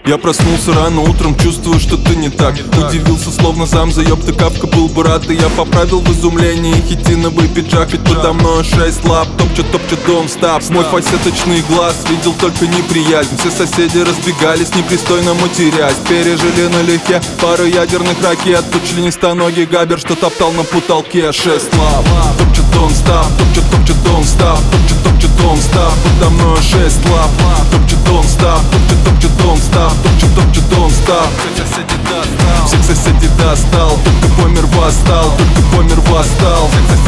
Я проснулся рано утром, чувствую, что ты не так. Удивился, словно сам заеб, Кавка был бы рад. И я поправил в изумлении хитиновый пиджак. Ведь подо мной 6 лап, топчет, don't stop. Мой фасеточный глаз видел только неприязнь. Все соседи разбегались, непристойно матерясь. Пережили налегке пару ядерных ракет. Тут членистоногий габер, что топтал на потолке. 6 лап, топчет, don't stop, топчет, don't stop, топчет, don't stop. Подо мной 6 лап, топчет, don't stop, топчет, don't stop, топчет, don't stop. Всех соседей достал, только помер восстал, только помер восстал.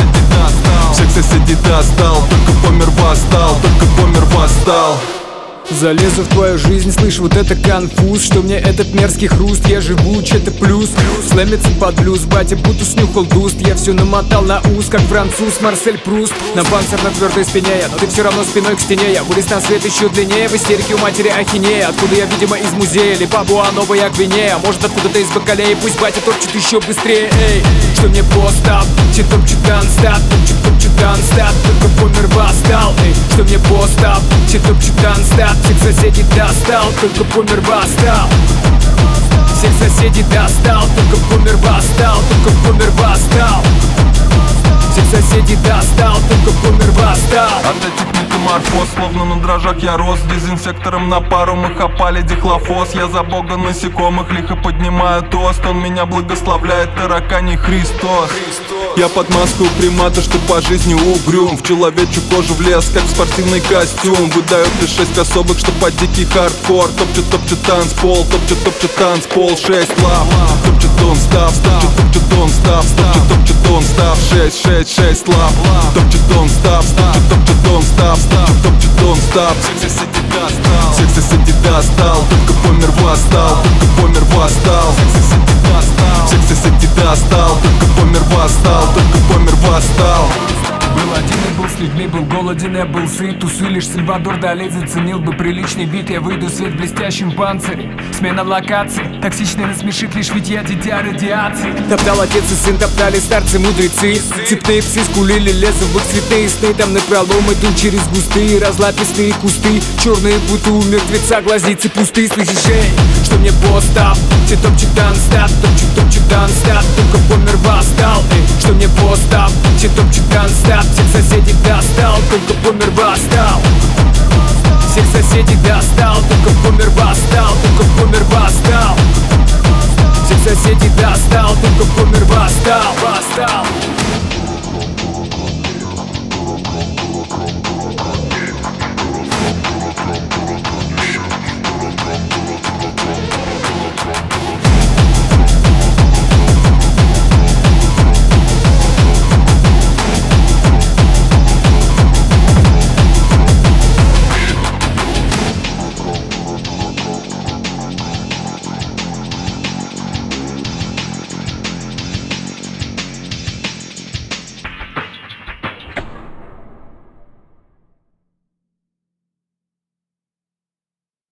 Всех соседей достал, только помер восстал, только помер восстал. Залезу в твою жизнь, слышь, вот это конфуз. Что мне этот мерзкий хруст, я живу, че-то плюс. Слэмится под блюз, батя будто снюхал дуст. Я все намотал на ус, как француз Марсель Пруст. На панцирь на твердой спине я, но ты все равно спиной к стене. Я вылез на свет еще длиннее, в истерике у матери ахинея. Откуда я, видимо, из музея, или Папуа-Новая Гвинея. Может, откуда-то из Бакалеи, пусть батя топчет еще быстрее. Эй, что мне постап, че топчет танстап, топчет танстап, только помер восстал. Эй, что мне постап, че топчет танстап. Всех соседей достал, только помер восстал. Всех соседей достал, только помер восстал, только помер восстал. Всех соседей достал, только помер восстал. От этих метаморфоз, словно на дрожжах я рос. Дезинфектором на пару мы хапали дихлофос. Я за бога насекомых лихо поднимаю тост. Он меня благословляет, тараканий Христос. Я под маску примата, что по жизни угрюм. В человечью кожу влез, как в спортивный костюм. Выдают лишь 6 особых, что под дикий хардкор. Топчет танцпол, топчет танцпол. 6 лап, топчет don't stop, топчет don't stop, топчет don't stop. 6 лап, топчет don't stop, топчет don't stop, топчет don't stop. Всех соседей достал, всех соседей достал, только помер восстал, только помер восстал. Всех соседей достал, только помер восстал, только помер восстал. Был один и был с людьми, был голоден, я был сыт. Усы лишь Сальвадор Дали заценил бы приличный вид. Я выйду в свет в блестящем панцире. Смена локации, токсичная насмешит лишь ведь я дитя радиации. Топтал отец и сын, топтали старцы мудрецы. Цепные псы скулили, лезу в их цветные сны. Там напролом идут через густые разлапистые кусты. Черные будто у мертвеца, глазницы пустые. Слышишь, эй, что мне постап, че топчет танстап, топчет танстап, только помер восстал. Эй, что мне постап, че топчет танстап. Всех соседей достал, только помер восстал. Всех соседей достал, только помер восстал, только помер восстал. Всех соседей достал, только помер восстал.